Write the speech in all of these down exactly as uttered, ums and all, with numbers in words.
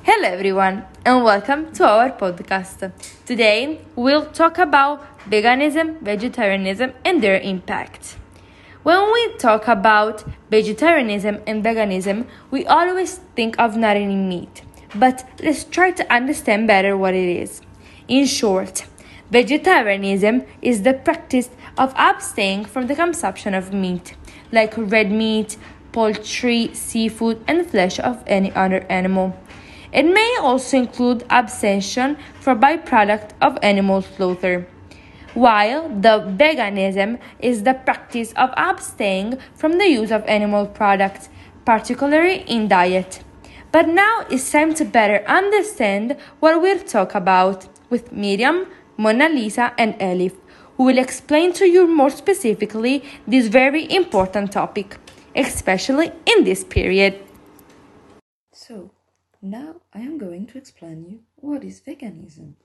Hello, everyone, and welcome to our podcast. Today, we'll talk about veganism, vegetarianism, and their impact. When we talk about vegetarianism and veganism, we always think of not eating meat, but let's try to understand better what it is. In short, vegetarianism is the practice of abstaining from the consumption of meat, like red meat, poultry, seafood, and flesh of any other animal. It may also include abstention for byproduct of animal slaughter, while the veganism is the practice of abstaining from the use of animal products, particularly in diet. But now it's time to better understand what we'll talk about with Miriam, Mona Lisa, and Elif, who will explain to you more specifically this very important topic, especially in this period. So, now I am going to explain you what is veganism.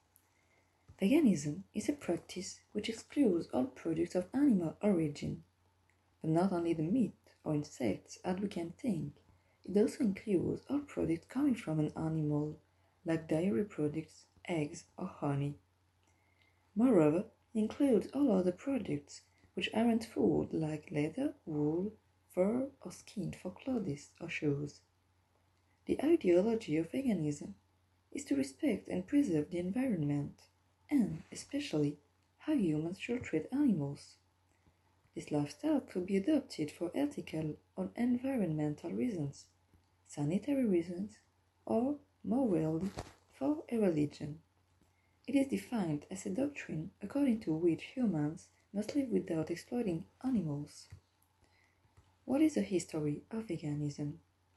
Veganism is a practice which excludes all products of animal origin, but not only the meat or insects as we can think. It also includes all products coming from an animal, like dairy products, eggs, or honey. Moreover, it includes all other products which aren't food, like leather, wool, fur, or skin for clothes or shoes. The ideology of veganism is to respect and preserve the environment, and especially how humans should treat animals. This lifestyle could be adopted for ethical or environmental reasons, sanitary reasons, or more rarely for a religion. It is defined as a doctrine according to which humans must live without exploiting animals. What is the history of veganism?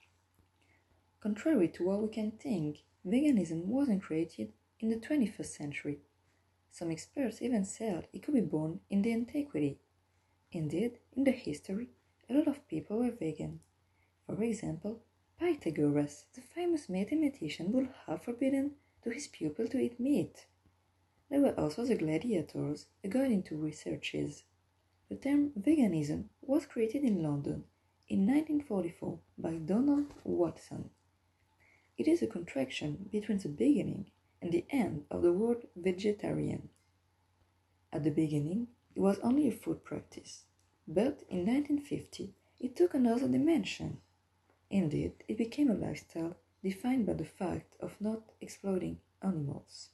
Contrary to what we can think, veganism wasn't created in the twenty-first century. Some experts even said it could be born in the antiquity. Indeed, in the history, a lot of people were vegan. For example, Pythagoras, the famous mathematician, would have forbidden to his pupil to eat meat. There were also the gladiators, according to researchers. The term veganism was created in London in nineteen forty-four by Donald Watson. It is a contraction between the beginning and the end of the word vegetarian. At the beginning, it was only a food practice, but in nineteen fifty, it took another dimension. Indeed, it became a lifestyle defined by the fact of not exploiting animals.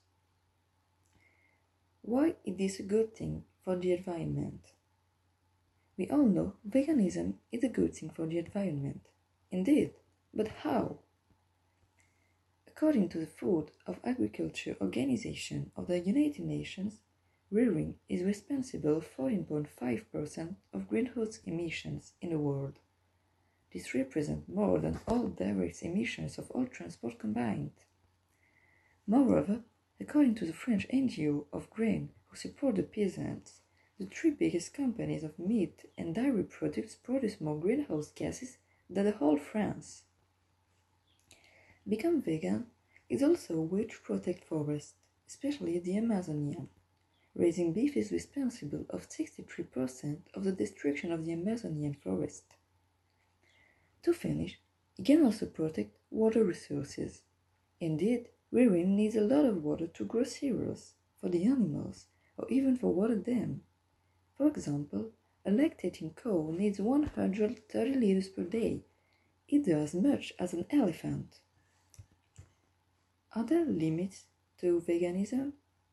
Why is this a good thing for the environment? We all know veganism is a good thing for the environment. Indeed, but how? According to the Food and Agriculture Organization of the United Nations, rearing is responsible for fourteen point five percent of greenhouse emissions in the world. This represents more than all direct emissions of all transport combined. Moreover, according to the French N G O of grain who support the peasants, the three biggest companies of meat and dairy products produce more greenhouse gases than the whole France. Become vegan is also a way to protect forests, especially the Amazonian. Raising beef is responsible of sixty-three percent of the destruction of the Amazonian forest. To finish, it can also protect water resources. Indeed, rearing needs a lot of water to grow cereals, for the animals, or even for water them. For example, a lactating cow needs one hundred thirty liters per day, either as much as an elephant. Are there limits to veganism?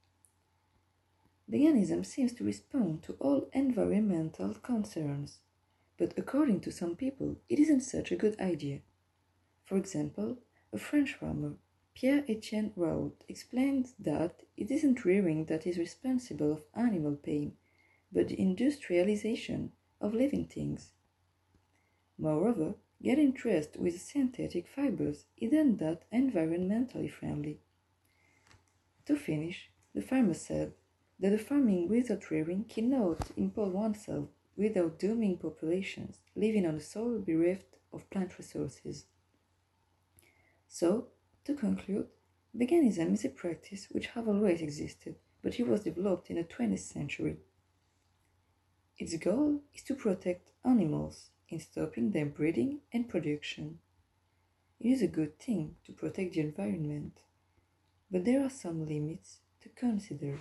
Veganism seems to respond to all environmental concerns, but according to some people, it isn't such a good idea. For example, a French farmer, Pierre-Etienne Raoult, explained that it isn't rearing that is responsible of animal pain, but the industrialization of living things. Moreover, getting dressed with synthetic fibers isn't that environmentally friendly. To finish, the farmer said that the farming without rearing cannot impose oneself without dooming populations living on a soil bereft of plant resources. So, to conclude, veganism is a practice which has always existed, but it was developed in the twentieth century. Its goal is to protect animals in stopping their breeding and production. It is a good thing to protect the environment, but there are some limits to consider.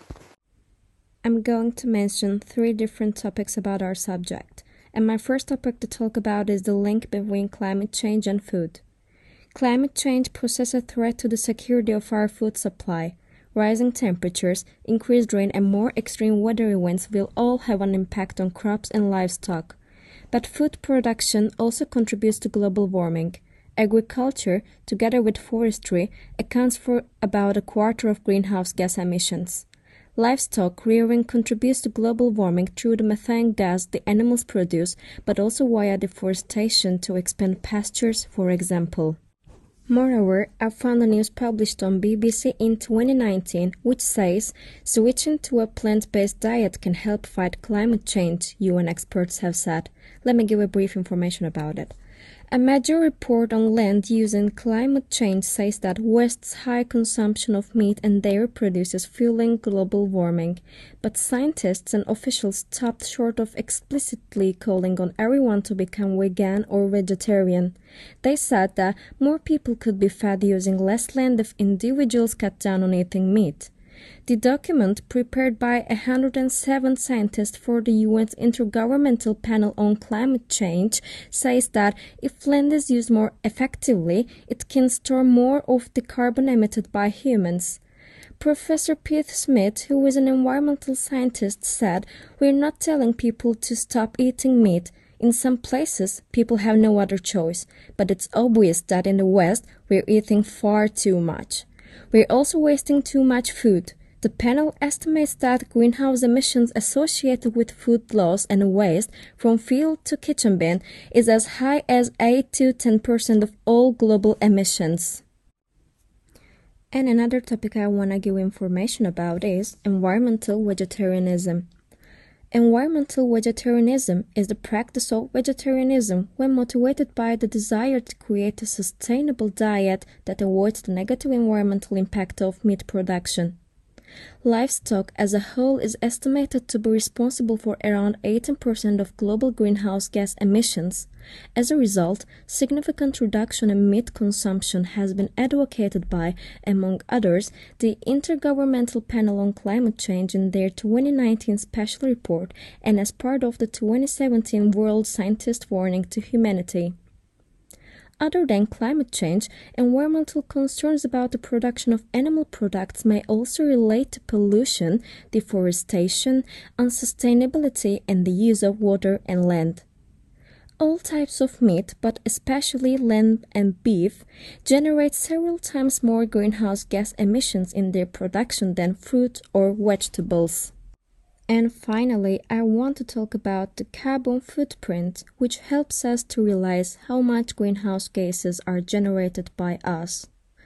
I'm going to mention three different topics about our subject, and my first topic to talk about is the link between climate change and food. Climate change poses a threat to the security of our food supply. Rising temperatures, increased rain, and more extreme weather events will all have an impact on crops and livestock. But food production also contributes to global warming. Agriculture, together with forestry, accounts for about a quarter of greenhouse gas emissions. Livestock rearing contributes to global warming through the methane gas the animals produce, but also via deforestation to expand pastures, for example. Moreover, I found a news published on B B C in twenty nineteen which says switching to a plant-based diet can help fight climate change, U N experts have said. Let me give a brief information about it. A major report on land use and climate change says that West's high consumption of meat and dairy produces fueling global warming, but scientists and officials stopped short of explicitly calling on everyone to become vegan or vegetarian. They said that more people could be fed using less land if individuals cut down on eating meat. The document, prepared by one hundred seven scientists for the U N's Intergovernmental Panel on Climate Change, says that if land is used more effectively, it can store more of the carbon emitted by humans. Professor Pete Smith, who is an environmental scientist, said, "We're not telling people to stop eating meat. In some places, people have no other choice, but it's obvious that in the West, we're eating far too much. We're also wasting too much food." The panel estimates that greenhouse emissions associated with food loss and waste from field to kitchen bin is as high as eight to ten percent of all global emissions. And another topic I want to give information about is environmental vegetarianism. Environmental vegetarianism is the practice of vegetarianism when motivated by the desire to create a sustainable diet that avoids the negative environmental impact of meat production. Livestock as a whole is estimated to be responsible for around eighteen percent of global greenhouse gas emissions. As a result, significant reduction in meat consumption has been advocated by, among others, the Intergovernmental Panel on Climate Change in their twenty nineteen special report and as part of the twenty seventeen World Scientist Warning to Humanity. Other than climate change, environmental concerns about the production of animal products may also relate to pollution, deforestation, unsustainability, and the use of water and land. All types of meat, but especially lamb and beef, generate several times more greenhouse gas emissions in their production than fruit or vegetables. And finally, I want to talk about the carbon footprint, which helps us to realize how much greenhouse gases are generated by us.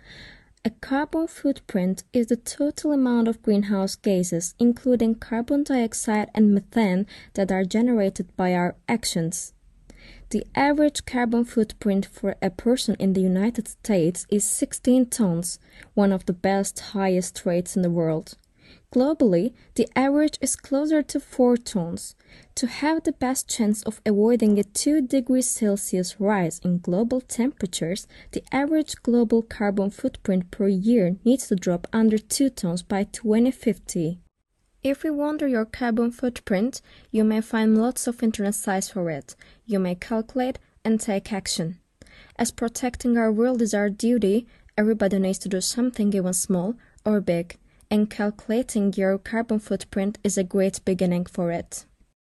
A carbon footprint is the total amount of greenhouse gases, including carbon dioxide and methane, that are generated by our actions. The average carbon footprint for a person in the United States is sixteen tons, one of the best highest rates in the world. Globally, the average is closer to four tons. To have the best chance of avoiding a two degrees Celsius rise in global temperatures, the average global carbon footprint per year needs to drop under two tons by twenty fifty. If you wonder your carbon footprint, you may find lots of internet sites for it. You may calculate and take action. As protecting our world is our duty, everybody needs to do something even small or big. And calculating your carbon footprint is a great beginning for it.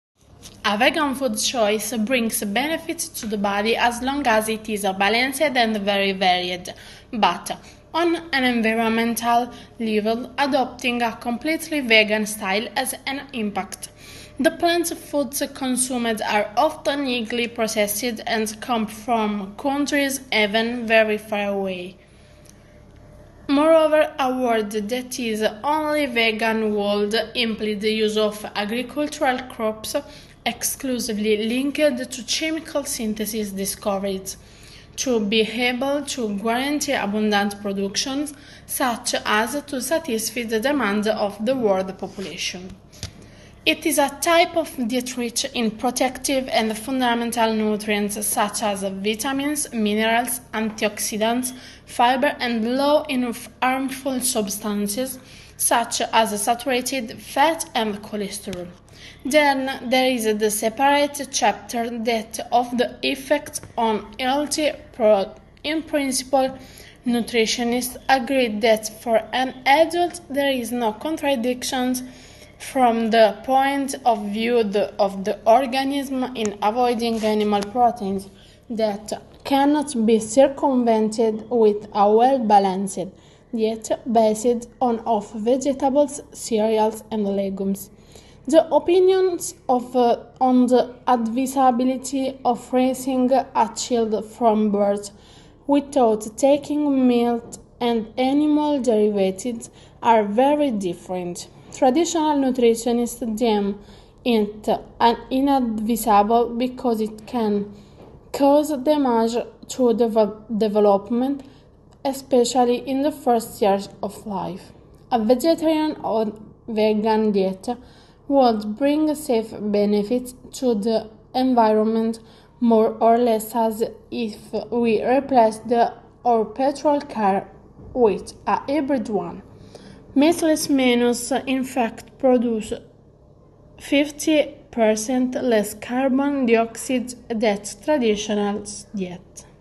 A vegan food choice brings benefits to the body as long as it is balanced and very varied, but on an environmental level, adopting a completely vegan style has an impact. The plant foods consumed are often illegally processed and come from countries even very far away. Moreover, a word that is only vegan would imply the use of agricultural crops exclusively linked to chemical synthesis discovered. To be able to guarantee abundant production, such as to satisfy the demand of the world population. It is a type of diet rich in protective and fundamental nutrients such as vitamins, minerals, antioxidants, fiber, and low in harmful substances such as saturated fat and cholesterol. Then there is the separate chapter that of the effects on healthy product. In principle, nutritionists agree that for an adult there is no contradiction from the point of view the, of the organism in avoiding animal proteins that cannot be circumvented with a well-balanced diet based on of vegetables, cereals, and legumes. The opinions of uh, on the advisability of raising a child from birth without taking milk and animal derivatives are very different. Traditional nutritionists deem it inadvisable because it can cause damage to the development, especially in the first years of life. A vegetarian or vegan diet would bring safe benefits to the environment more or less as if we replaced the our petrol car with a hybrid one. Meatless menus in fact produce fifty percent less carbon dioxide than traditional diet.